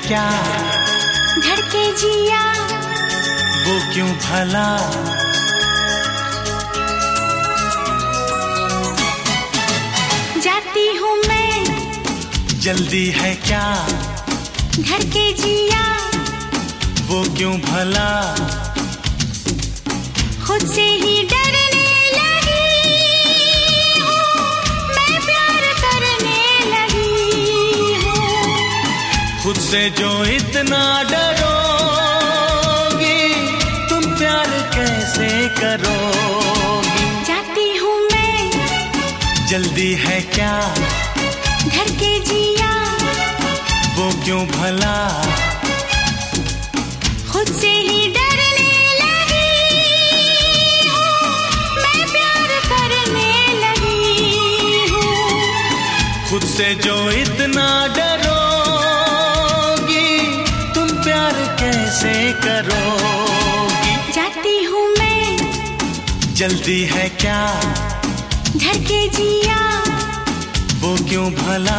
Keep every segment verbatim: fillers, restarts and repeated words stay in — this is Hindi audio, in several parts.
क्या धड़के जिया वो क्यों भला, जाती हूँ मैं जल्दी है क्या धड़के जिया वो क्यों भला, खुद से ही डरने लगी हूँ, मैं प्यार करने लगी हूँ। खुद से जो इतना डरोगी तुम प्यार कैसे करोगी। जाती हूँ मैं जल्दी है क्या धड़के जिया वो क्यों भला, खुद से ही डरने लगी हूँ, मैं प्यार करने लगी हूँ। खुद से जो इतना डरोगी तुम प्यार कैसे करोगी। जाती हूँ मैं जल्दी है क्या धड़के जिया वो क्यों भला,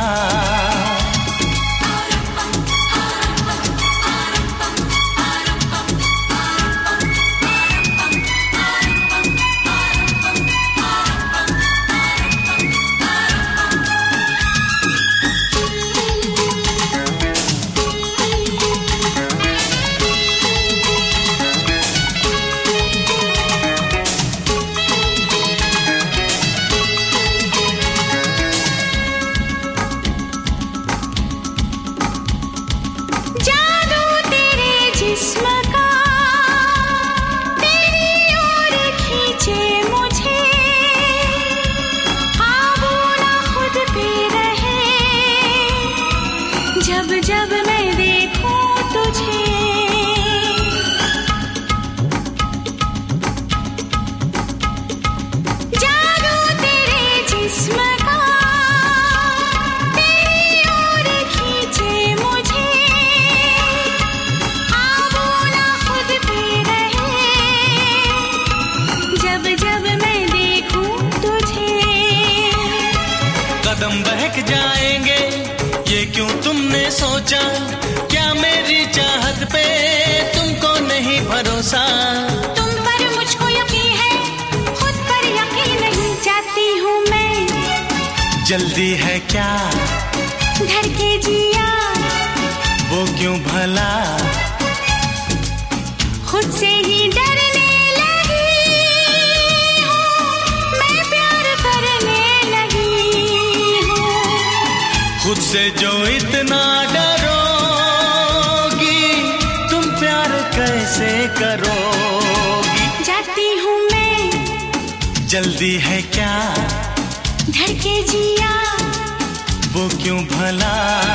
जब जब मैं देखूं तुझे, जादू तेरे जिस्म का तेरी ओर खींचे मुझे, आबू ना खुद पे रहे जब जब मैं देखूं तुझे। कदम बहक जाएंगे ये क्यों तुमने सोचा, क्या मेरी चाहत पे तुमको नहीं भरोसा। तुम पर मुझको यकीन है खुद पर यकीन नहीं। जाती हूँ मैं जल्दी है क्या धड़के जिया वो क्यों भला, खुद से ही डरने लगी हूँ, मैं प्यार करने लगी हूँ। खुद से जो इतना डरोगी तुम प्यार कैसे करोगी। जाती हूँ मैं जल्दी है क्या धड़के जिया वो क्यों भला,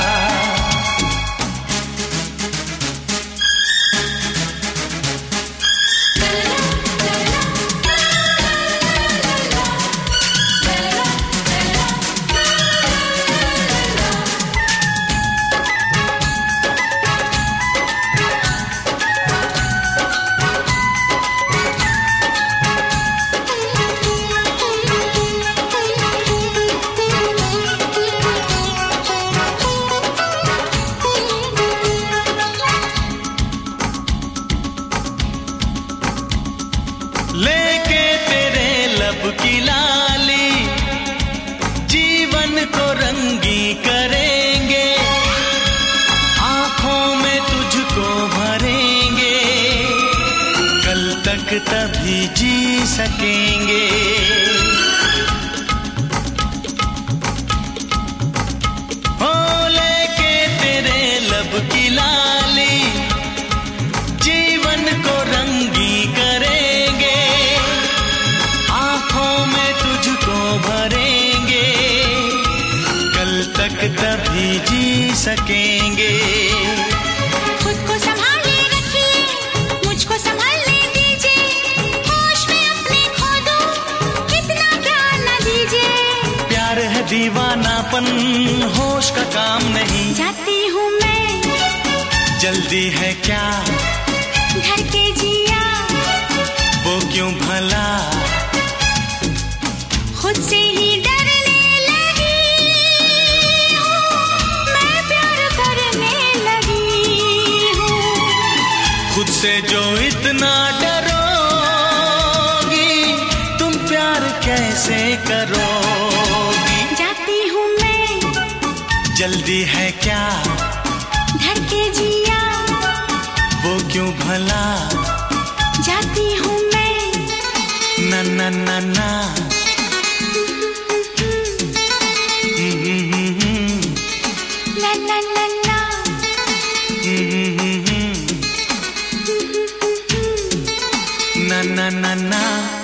लेके तेरे लब की लाली जीवन को रंगी करेंगे, आंखों में तुझको भरेंगे, कल तक तभी जी सकेंगे। हो लेके तेरे लब की लाली जीवन को रंगी करेंगे, आंखों में तुझको भरेंगे, कल तक तभी जी सकेंगे। खुद को संभाले रखिए मुझको संभालने दीजिए, होश में अपने खो दूं कितना प्यार न दीजिए। प्यार है दीवानापन होश का काम नहीं। जाती हूँ मैं जल्दी है क्या धड़के जिया वो क्यों भला, खुद से ही डरने लगी हूँ, मैं प्यार करने लगी मुझसे जो इतना डरोगी, तुम प्यार कैसे करोगी? जाती हूँ मैं, जल्दी है क्या? धड़के जिया, वो क्यों भला? जाती हूँ मैं, ना ना ना ना। ला ला ला ला, ना ना ना ना।